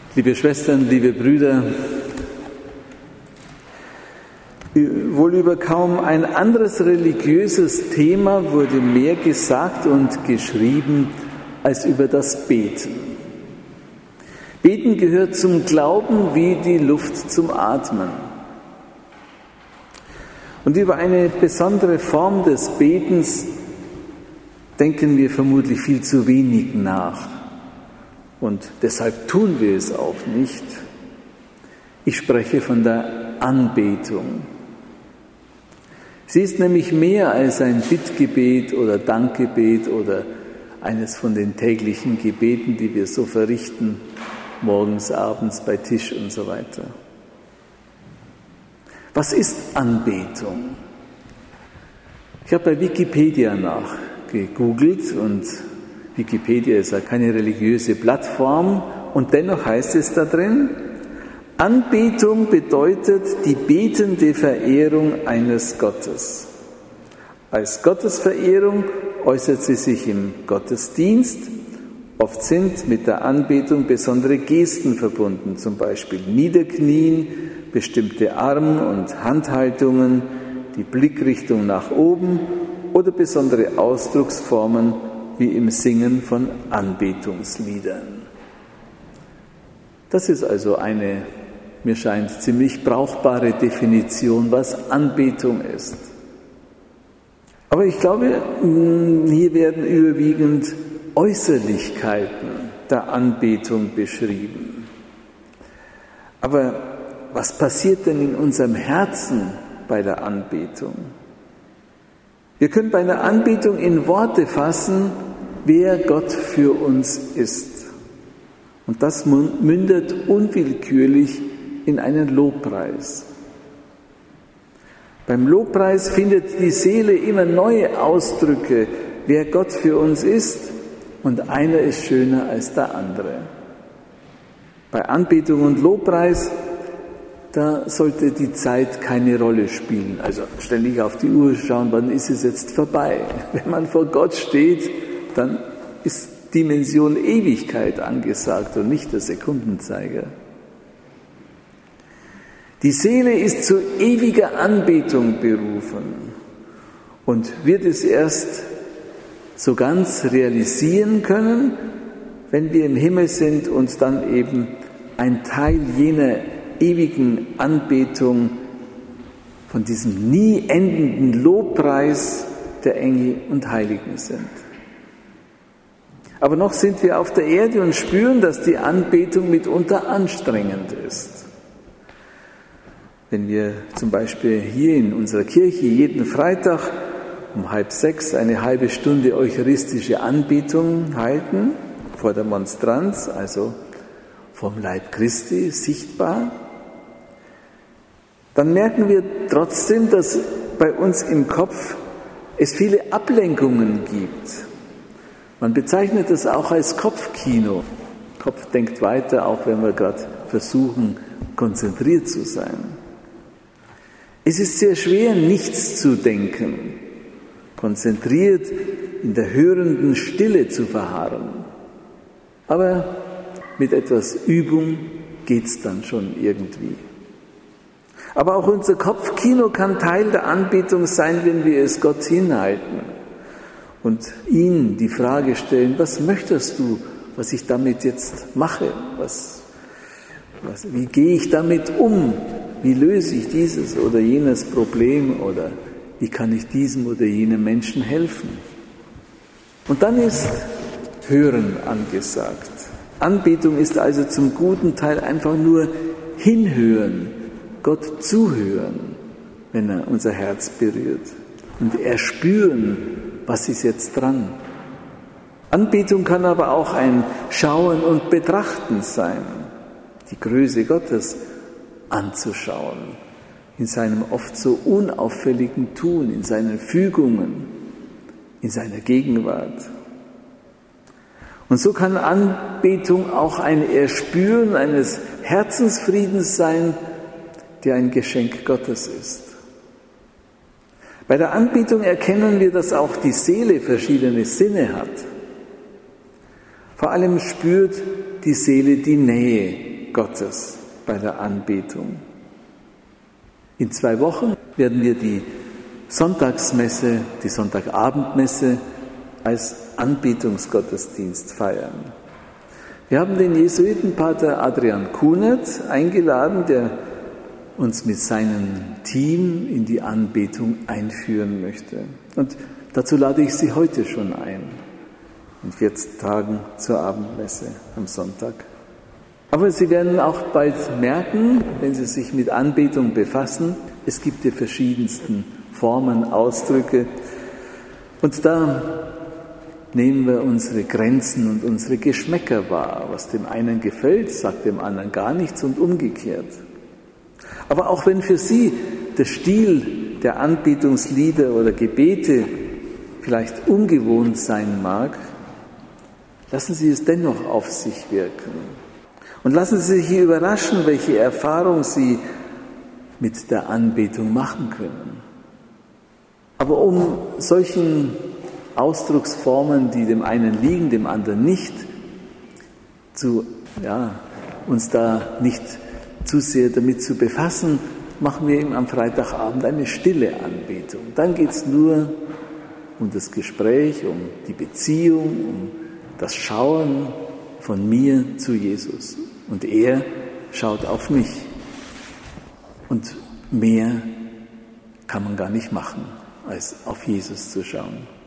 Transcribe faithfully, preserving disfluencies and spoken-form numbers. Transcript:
Liebe Schwestern, liebe Brüder, wohl über kaum ein anderes religiöses Thema wurde mehr gesagt und geschrieben als über das Beten. Beten gehört zum Glauben wie die Luft zum Atmen. Und über eine besondere Form des Betens denken wir vermutlich viel zu wenig nach. Und deshalb tun wir es auch nicht. Ich spreche von der Anbetung. Sie ist nämlich mehr als ein Bittgebet oder Dankgebet oder eines von den täglichen Gebeten, die wir so verrichten, morgens, abends, bei Tisch und so weiter. Was ist Anbetung? Ich habe bei Wikipedia nachgegoogelt und Wikipedia ist ja keine religiöse Plattform und dennoch heißt es da drin, Anbetung bedeutet die betende Verehrung eines Gottes. Als Gottesverehrung äußert sie sich im Gottesdienst. Oft sind mit der Anbetung besondere Gesten verbunden, zum Beispiel Niederknien, bestimmte Arm- und Handhaltungen, die Blickrichtung nach oben oder besondere Ausdrucksformen wie im Singen von Anbetungsliedern. Das ist also eine, mir scheint, ziemlich brauchbare Definition, was Anbetung ist. Aber ich glaube, hier werden überwiegend Äußerlichkeiten der Anbetung beschrieben. Aber was passiert denn in unserem Herzen bei der Anbetung? Wir können bei der Anbetung in Worte fassen, wer Gott für uns ist. Und das mündet unwillkürlich in einen Lobpreis. Beim Lobpreis findet die Seele immer neue Ausdrücke, wer Gott für uns ist, und einer ist schöner als der andere. Bei Anbetung und Lobpreis, da sollte die Zeit keine Rolle spielen. Also ständig auf die Uhr schauen, wann ist es jetzt vorbei? Wenn man vor Gott steht, dann ist Dimension Ewigkeit angesagt und nicht der Sekundenzeiger. Die Seele ist zu ewiger Anbetung berufen und wird es erst so ganz realisieren können, wenn wir im Himmel sind und dann eben ein Teil jener ewigen Anbetung von diesem nie endenden Lobpreis der Engel und Heiligen sind. Aber noch sind wir auf der Erde und spüren, dass die Anbetung mitunter anstrengend ist. Wenn wir zum Beispiel hier in unserer Kirche jeden Freitag um halb sechs eine halbe Stunde eucharistische Anbetung halten, vor der Monstranz, also vom Leib Christi sichtbar, dann merken wir trotzdem, dass bei uns im Kopf es viele Ablenkungen gibt. Man bezeichnet das auch als Kopfkino. Der Kopf denkt weiter, auch wenn wir gerade versuchen, konzentriert zu sein. Es ist sehr schwer, nichts zu denken, konzentriert in der hörenden Stille zu verharren. Aber mit etwas Übung geht's dann schon irgendwie. Aber auch unser Kopfkino kann Teil der Anbetung sein, wenn wir es Gott hinhalten und ihn die Frage stellen, was möchtest du, was ich damit jetzt mache? Was, was, wie gehe ich damit um? Wie löse ich dieses oder jenes Problem oder wie kann ich diesem oder jenem Menschen helfen? Und dann ist Hören angesagt. Anbetung ist also zum guten Teil einfach nur hinhören, Gott zuhören, wenn er unser Herz berührt und erspüren, was ist jetzt dran. Anbetung kann aber auch ein Schauen und Betrachten sein, die Größe Gottes anzuschauen, in seinem oft so unauffälligen Tun, in seinen Fügungen, in seiner Gegenwart. Und so kann Anbetung auch ein Erspüren eines Herzensfriedens sein, der ein Geschenk Gottes ist. Bei der Anbetung erkennen wir, dass auch die Seele verschiedene Sinne hat. Vor allem spürt die Seele die Nähe Gottes bei der Anbetung. In zwei Wochen werden wir die Sonntagsmesse, die Sonntagabendmesse als Anbetungsgottesdienst feiern. Wir haben den Jesuitenpater Adrian Kunert eingeladen, der uns mit seinem Team in die Anbetung einführen möchte. Und dazu lade ich Sie heute schon ein, in vierzehn Tagen zur Abendmesse am Sonntag. Aber Sie werden auch bald merken, wenn Sie sich mit Anbetung befassen, es gibt die verschiedensten Formen, Ausdrücke. Und da nehmen wir unsere Grenzen und unsere Geschmäcker wahr. Was dem einen gefällt, sagt dem anderen gar nichts und umgekehrt. Aber auch wenn für Sie der Stil der Anbetungslieder oder Gebete vielleicht ungewohnt sein mag, lassen Sie es dennoch auf sich wirken. Und lassen Sie sich überraschen, welche Erfahrung Sie mit der Anbetung machen können. Aber um solchen Ausdrucksformen, die dem einen liegen, dem anderen nicht, zu, ja, uns da nicht zu sehr damit zu befassen, machen wir ihm am Freitagabend eine stille Anbetung. Dann geht es nur um das Gespräch, um die Beziehung, um das Schauen von mir zu Jesus. Und er schaut auf mich. Und mehr kann man gar nicht machen, als auf Jesus zu schauen.